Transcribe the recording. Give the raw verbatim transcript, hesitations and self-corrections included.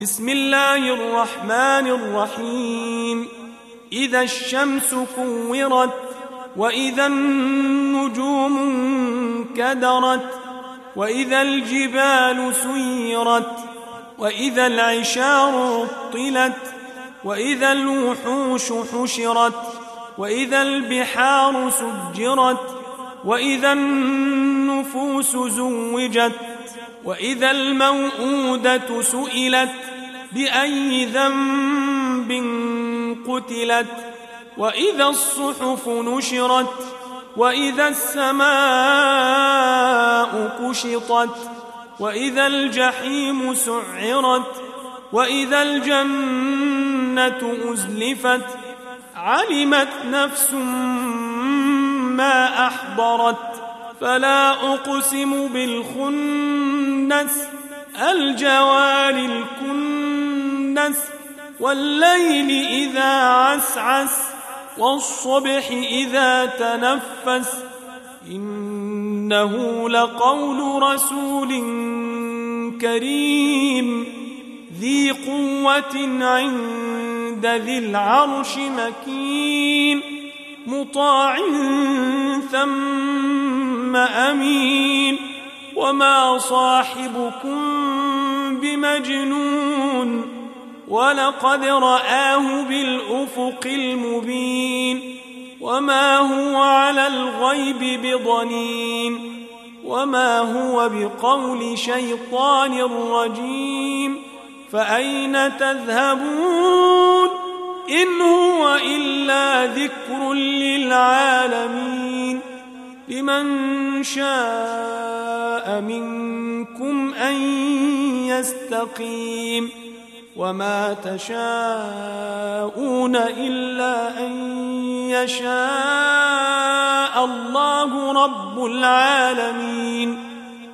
بسم الله الرحمن الرحيم. إذا الشمس كورت وإذا النجوم انكدرت وإذا الجبال سيرت وإذا العشار عطلت وإذا الوحوش حشرت وإذا البحار سجرت وإذا النفوس زوجت وإذا الموءودة سئلت بأي ذنب قتلت وإذا الصحف نشرت وإذا السماء كشطت وإذا الجحيم سعرت وإذا الجنة أزلفت علمت نفس ما أحضرت فلا أقسم بالخنس الجوار الكنس والليل إذا عسعس والصبح إذا تنفس إنه لقول رسول كريم ذي قوة عند ذي العرش مكين مطاع ثم أمين وما صاحبكم بمجنون ولقد رآه بالأفق المبين وما هو على الغيب بضنين وما هو بقول شيطان رجيم فأين تذهبون إن هو إلا ذكر للعالمين لمن شاء منكم أن يستقيم وما تشاءون إلا أن يشاء الله رب العالمين.